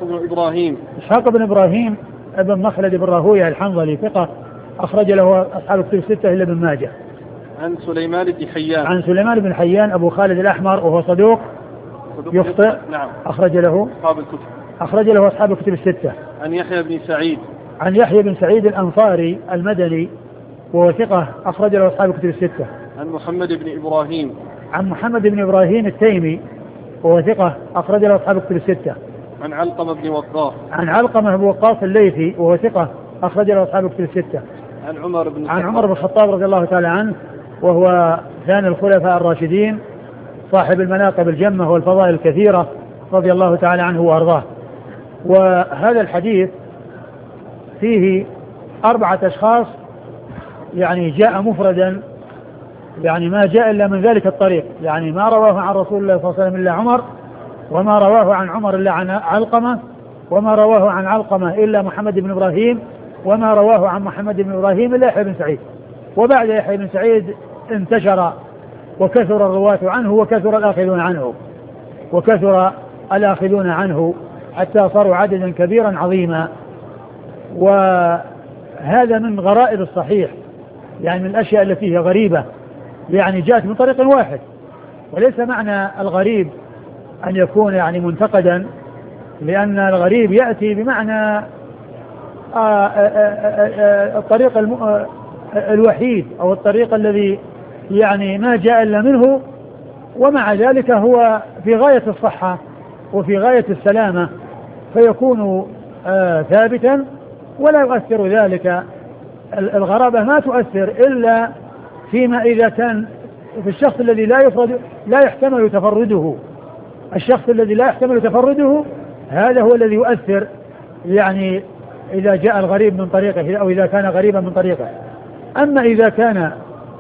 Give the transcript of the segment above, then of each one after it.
بن إبراهيم. إسحاق بن إبراهيم ابن مخلد بن راهويه الحنظلي ثقة أخرج له أصحاب الكتب الستة إلا ابن ماجه. عن سليمان بن حيان. عن سليمان بن حيان أبو خالد الأحمر وهو صدوق يخطئ. نعم. أخرج له أصحاب الكتب الستة. عن يحيى بن سعيد. عن يحيى بن سعيد الأنصاري المدني وهو ثقة أخرج له أصحاب الكتب الستة. عن محمد بن إبراهيم. عن محمد بن إبراهيم التيمي وهو ثقة أخرج له أصحاب الكتب الستة. عن علقمة بن وقاص. عن علقمة بن وقاص الليثي وهو ثقة أخرج له أصحاب الكتب الستة. عن عمر بن الخطاب رضي الله تعالى عنه وهو ثاني الخلفاء الراشدين صاحب المناقب الجمة والفضائل الكثيرة رضي الله تعالى عنه وأرضاه. وهذا الحديث فيه 4 أشخاص يعني جاء مفردا، يعني ما جاء إلا من ذلك الطريق، يعني ما رواه عن رسول الله صلى الله عليه وسلم إلا عمر، وما رواه عن عمر إلا عن علقمة، وما رواه عن علقمة إلا محمد بن إبراهيم، وما رواه عن محمد بن إبراهيم إلا يحيى بن سعيد. وبعد يحيى بن سعيد انتشر وكثر الرواة عنه وكثر الآخذون عنه حتى صاروا عددا كبيرا عظيما. وهذا من غرائب الصحيح، يعني من الأشياء التي هي غريبة، يعني جاءت من طريق واحد. وليس معنى الغريب أن يكون يعني منتقدا، لأن الغريب يأتي بمعنى الطريق الوحيد أو الطريق الذي يعني ما جاء إلا منه، ومع ذلك هو في غاية الصحة وفي غاية السلامة، فيكون ثابتا ولا يؤثر ذلك. الغرابة ما تؤثر إلا فيما إذا كان في الشخص الذي لا يحتمل تفرده. الشخص الذي لا يحتمل تفرده هذا هو الذي يؤثر، يعني إذا جاء الغريب من طريقه أو إذا كان غريبا من طريقه. أما إذا كان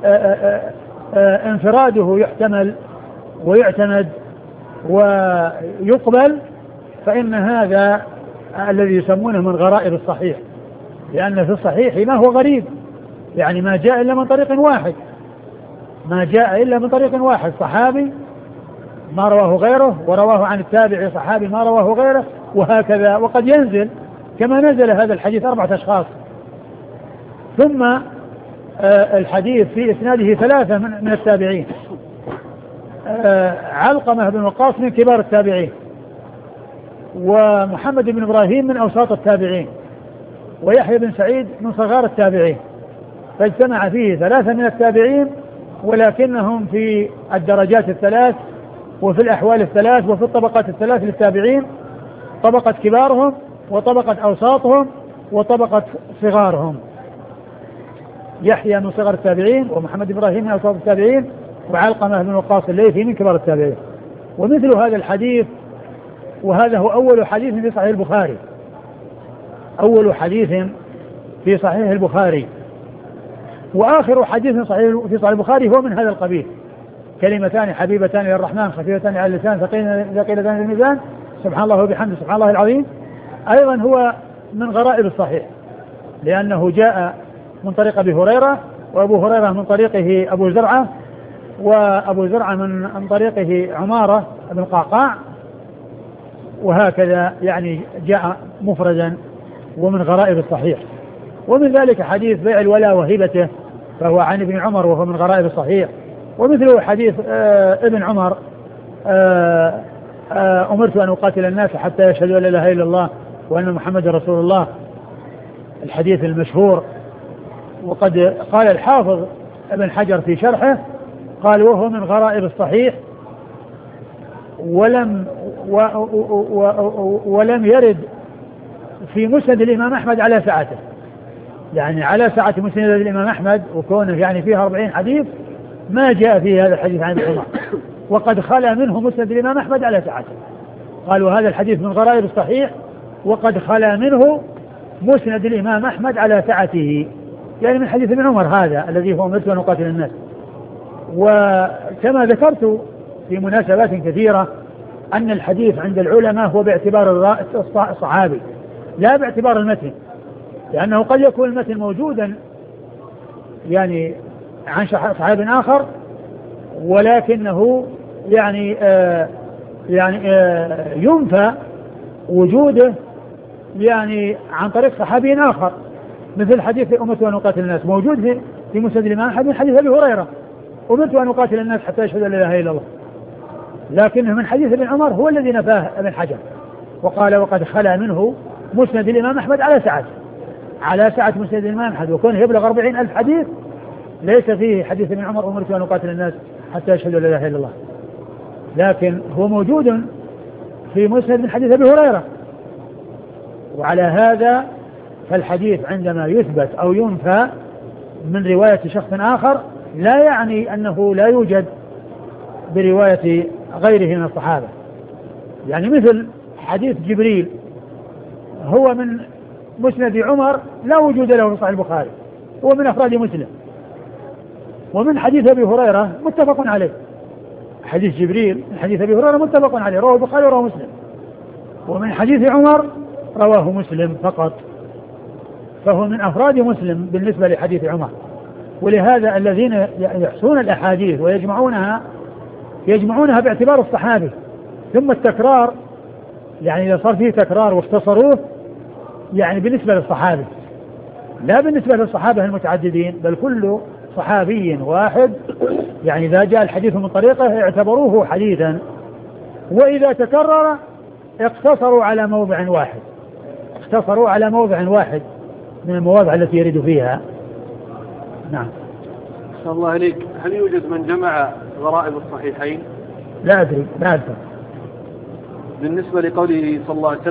انفراده يحتمل ويعتمد ويقبل، فإن هذا الذي يسمونه من غرائب الصحيح، لأن في الصحيح ما هو غريب، يعني ما جاء إلا من طريق واحد، صحابي ما رواه غيره، ورواه عن التابعي صحابي ما رواه غيره، وهكذا. وقد ينزل كما نزل هذا الحديث 4 أشخاص، ثم الحديث في إسناده 3 من التابعين. علقمة بن وقاص من كبار التابعين، ومحمد بن إبراهيم من أوساط التابعين، ويحيى بن سعيد من صغار التابعين. فاجتمع فيه 3 من التابعين، ولكنهم في الدرجات ال3 وفي الأحوال ال3 وفي الطبقات ال3 للتابعين، طبقة كبارهم وطبقة أوساطهم وطبقة صغارهم. يحيى من صغار التابعين، ومحمد بن إبراهيم من أوساط التابعين، وعلقمة بن وقاص الليثي من كبار التابعين. ومثل هذا الحديث، وهذا هو أول حديث في صحيح البخاري، أول حديث في صحيح البخاري، وآخر حديث في صحيح البخاري هو من هذا القبيل: كلمتان حبيبتان إلى الرحمن خفيفتان على اللسان ثقيلتان في الميزان سبحان الله وبحمده سبحان الله العظيم. أيضا هو من غرائب الصحيح، لأنه جاء من طريق أبي هريرة، وأبو هريرة من طريقه أبو زرعة، وأبو زرعة من طريقه عمارة بن قعقاع، وهكذا يعني جاء مفردا ومن غرائب الصحيح. ومن ذلك حديث بيع الولاء وهبته، فهو عن ابن عمر وهو من غرائب الصحيح. ومثله حديث ابن عمر: أمرت أن أقاتل الناس حتى يشهدوا أن لا إله إلا الله وأن محمد رسول الله، الحديث المشهور. وقد قال الحافظ ابن حجر في شرحه، قال: وهو من غرائب الصحيح، ولم يرد في مسند الإمام أحمد على سعته، يعني على سعة مسند الإمام أحمد وكونه يعني فيها 40 حديث ما جاء فيه هذا الحديث عن ابن عمر، وقد خلا منه مسند الإمام أحمد على سعته. قالوا هذا الحديث من غرائب الصحيح، وقد خلا منه مسند الإمام أحمد على سعته، يعني من حديث ابن عمر هذا الذي هو أمرت أن أقاتل الناس. وكما ذكرت في مناسبات كثيرة أن الحديث عند العلماء هو باعتبار الصحابي لا باعتبار المتن، لأنه قد يكون المتن موجودا يعني عن صحابي آخر، ولكنه ينفى وجوده يعني عن طريق صحابي آخر، مثل حديث أمرت أن أقاتل الناس موجود في مسند الإمام أحمد من حديث أبي هريرة، أمرت أن أقاتل الناس حتى يشهدوا أن لا إله إلا الله، لكنه من حديث ابن عمر هو الذي نفاه ابن حجر وقال وقد خلا منه مسند الإمام أحمد على سعة مسند الإمام أحمد، وكونه يبلغ 40,000 حديث ليس فيه حديث ابن عمر أمرت أن أقاتل الناس حتى يشهدوا أن لا إله إلا الله، لكن هو موجود في مسند من حديث أبي هريرة. وعلى هذا فالحديث عندما يثبت أو ينفى من رواية شخص آخر لا يعني أنه لا يوجد برواية غيره من الصحابة. يعني مثل حديث جبريل هو من مسند عمر لا وجود له في صحيح البخاري، هو من أفراد مسلم. ومن حديث أبي هريرة متفق عليه، حديث جبريل من حديث أبي هريرة متفق عليه رواه البخاري ورواه مسلم، ومن حديث عمر رواه مسلم فقط، فهو من أفراد مسلم بالنسبة لحديث عمر. ولهذا الذين يحصون الأحاديث يجمعونها باعتبار الصحابي، ثم التكرار يعني إذا صار فيه تكرار واختصروه يعني بالنسبة للصحابي لا بالنسبة للصحابة المتعددين، بل كل صحابي واحد يعني إذا جاء الحديث من طريقه اعتبروه حديثا، وإذا تكرر اقتصروا على موضع واحد من المواضع التي يريد فيها. نعم. أحسن الله عليك. هل يوجد من جمع غرائب الصحيحين؟ لا أدري، لا أدري. بالنسبة لقوله صلى الله عليه وسلم